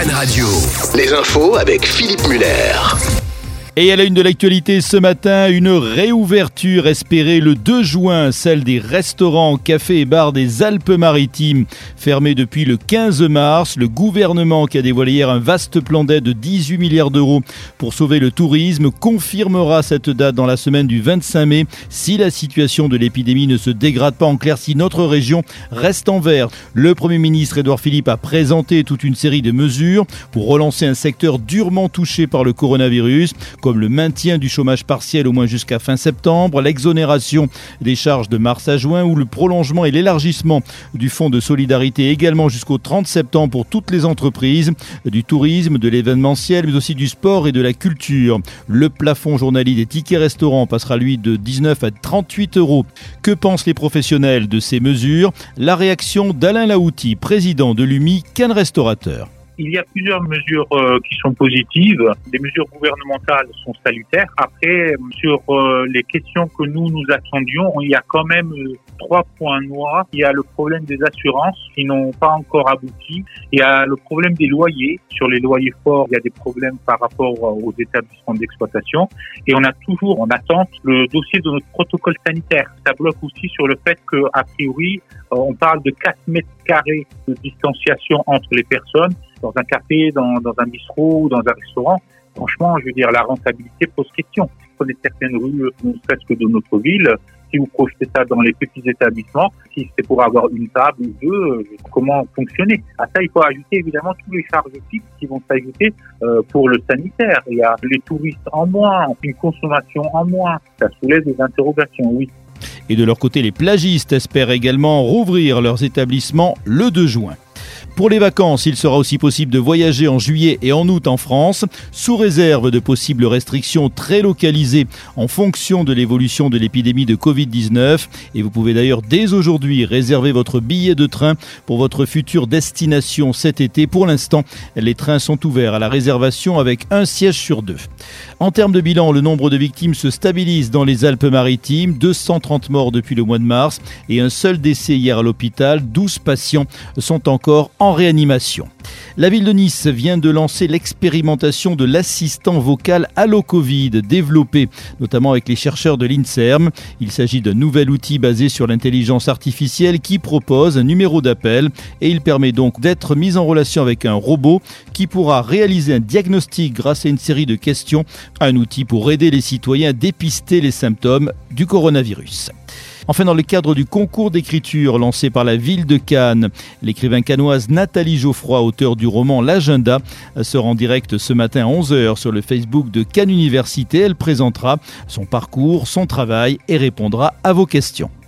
Cannes Radio. Les infos avec Philippe Muller. Et à la une de l'actualité ce matin, une réouverture espérée le 2 juin, celle des restaurants, cafés et bars des Alpes-Maritimes. Fermés depuis le 15 mars, le gouvernement qui a dévoilé hier un vaste plan d'aide de 18 milliards d'euros pour sauver le tourisme confirmera cette date dans la semaine du 25 mai si la situation de l'épidémie ne se dégrade pas. En clair, si notre région reste en vert. Le Premier ministre Édouard Philippe a présenté toute une série de mesures pour relancer un secteur durement touché par le coronavirus, comme le maintien du chômage partiel au moins jusqu'à fin septembre, l'exonération des charges de mars à juin ou le prolongement et l'élargissement du fonds de solidarité également jusqu'au 30 septembre pour toutes les entreprises, du tourisme, de l'événementiel, mais aussi du sport et de la culture. Le plafond journalier des tickets restaurants passera lui de 19 à 38 euros. Que pensent les professionnels de ces mesures ? La réaction d'Alain Laouty, président de l'UMI Cannes Restaurateur. Il y a plusieurs mesures qui sont positives. Les mesures gouvernementales sont salutaires. Après, sur les questions que nous attendions, il y a quand même 3 points noirs. Il y a le problème des assurances qui n'ont pas encore abouti. Il y a le problème des loyers. Sur les loyers forts, il y a des problèmes par rapport aux établissements d'exploitation. Et on a toujours en attente le dossier de notre protocole sanitaire. Ça bloque aussi sur le fait qu'a priori, on parle de 4 mètres carrés de distanciation entre les personnes. Dans un café, dans un bistrot ou dans un restaurant, franchement, je veux dire, la rentabilité pose question. Vous prenez certaines rues, ne serait-ce que de notre ville, si vous projetez ça dans les petits établissements, si c'est pour avoir une table ou deux, comment fonctionner? À ça, il faut ajouter évidemment tous les charges fixes qui vont s'ajouter pour le sanitaire. Il y a les touristes en moins, une consommation en moins. Ça soulève des interrogations, oui. Et de leur côté, les plagistes espèrent également rouvrir leurs établissements le 2 juin. Pour les vacances, il sera aussi possible de voyager en juillet et en août en France, sous réserve de possibles restrictions très localisées en fonction de l'évolution de l'épidémie de Covid-19. Et vous pouvez d'ailleurs dès aujourd'hui réserver votre billet de train pour votre future destination cet été. Pour l'instant, les trains sont ouverts à la réservation avec un siège sur 2. En termes de bilan, le nombre de victimes se stabilise dans les Alpes-Maritimes. 230 morts depuis le mois de mars et un seul décès hier à l'hôpital. 12 patients sont encore en réanimation. La ville de Nice vient de lancer l'expérimentation de l'assistant vocal Allo Covid, développé notamment avec les chercheurs de l'INSERM. Il s'agit d'un nouvel outil basé sur l'intelligence artificielle qui propose un numéro d'appel et il permet donc d'être mis en relation avec un robot qui pourra réaliser un diagnostic grâce à une série de questions. Un outil pour aider les citoyens à dépister les symptômes du coronavirus. Enfin, dans le cadre du concours d'écriture lancé par la ville de Cannes, l'écrivain cannoise Nathalie Geoffroy, auteure du roman L'Agenda, sera en direct ce matin à 11h sur le Facebook de Cannes Université. Elle présentera son parcours, son travail et répondra à vos questions.